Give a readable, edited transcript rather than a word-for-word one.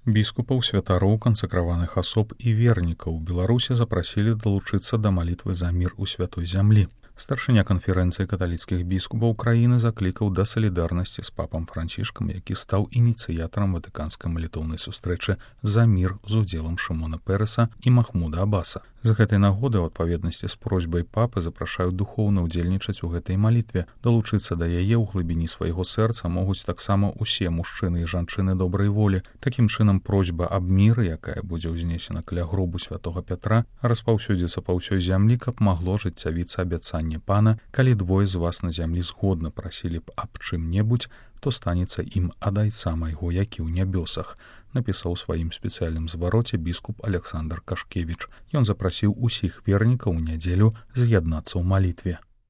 Біскупаў, святароў, кансакраваных асоб і вернікаў Беларусі запрасілі далучыцца да малітвы за мір у святой зямлі. Старшыня канферэнцыі каталіцкіх біскупаў краіны заклікаў да салідарнасці з папам Францішкам, які стаў ініцыятарам ватыканскай малітоўнай сустрэчы за мір з удзелам Шымона Пэрэса і Махмуда Аббаса. З гэтай нагоды ў адпаведнасці з просьбай папы запрашаюць духоўна ўдзельнічаць у гэтай малітве. Далучыцца да яе ў глыбіні свайго сэрца могуць таксама ўсе мужчыны і жанчыны добрай волі. Такім чынам просьба аб міры, якая будзе ўзнесена каля гробу святога Пятра, распаўсюдзіцца па ўсёй зямлі, каб магло жыццявіцца абяцанне пана: калі двое з вас на зямлі згодна прасілі б аб чым-небудзь, то станецца ім ад Айца майго, які ў нябёсах, напісаў у сваім спецыяльным звароце біскуп Александр Кашкевіч. Ён запрасіў усіх вернікаў у нядзелю з'яднацца ў малітве.